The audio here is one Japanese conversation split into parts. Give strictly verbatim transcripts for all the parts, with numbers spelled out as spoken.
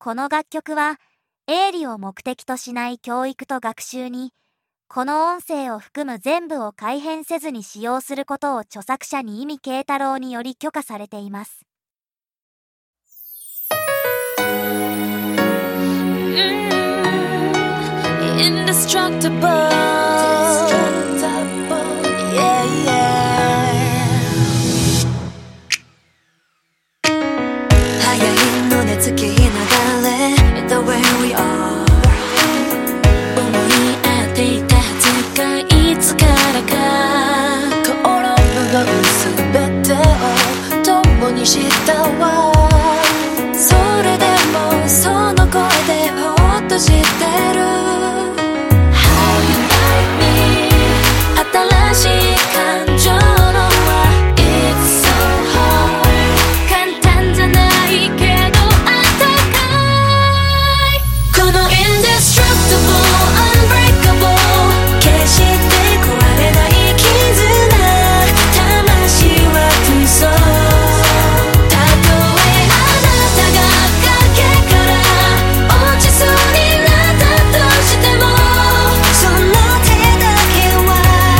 この楽曲は営利を目的としない教育と学習に、この音声を含む全部を改変せずに使用することを著作者に意味慶太郎により許可されています。 Indestructible, yeah, yeah. 早いので月日流れ The way we are 思い合っていたはずがいつからか心奪うすべてを共にしたわ。それでもその声でほっとしてる。新しい感情のは It's so hard 簡単じゃないけどあったかい。この Indestructible Unbreakable 決して壊れない絆。魂は空想。たとえあなたが崖から落ちそうになったとしても、その手だけは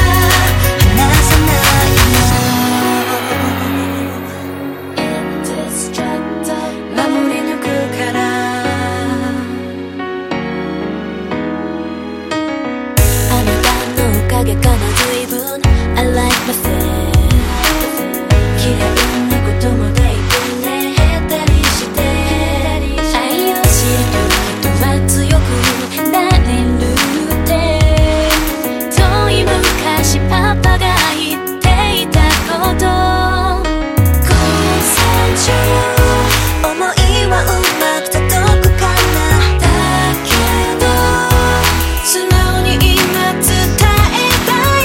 影かな随分 I like myself 綺麗なこともだいぶね減ったりして、愛を知ると人は強くなれるって遠い昔パパが言っていたこと。交際中思いはうまく届くかな。だけど素直に今伝え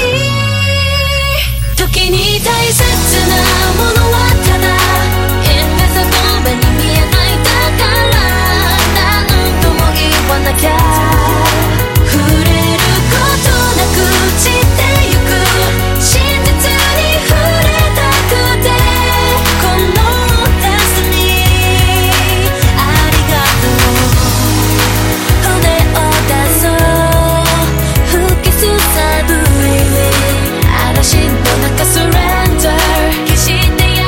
時に大切なものはただエンデザボベに見えない。だから何とも言わなきゃ触れることなく散ってゆく真実に触れたくて、このデスティニーありがとう。骨を出そう吹きすさぶ嵐の中スレンダー決してやめない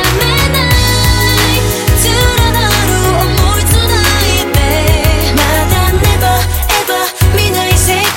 連なる思いつないでまだネバエバ見ない世界へ。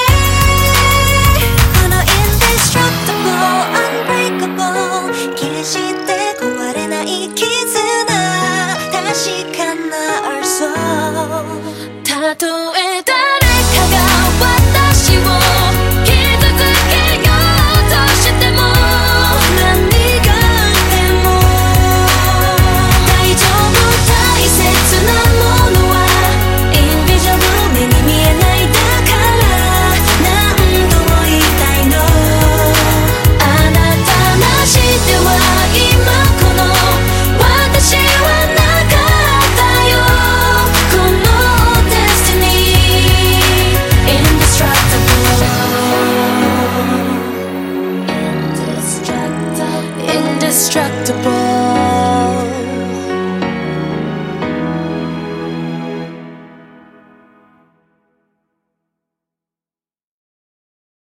この Indestructible Unbreakable 決して壊れない絆。確かな Our soul たとえ誰かが私を傷つけようとしても、何があっても大丈夫。大切なものは Invisible 目に見えない。だから何度も言いたいの。あなたなしでは今この私はなかったよ。この Destiny Indestructible Indestructible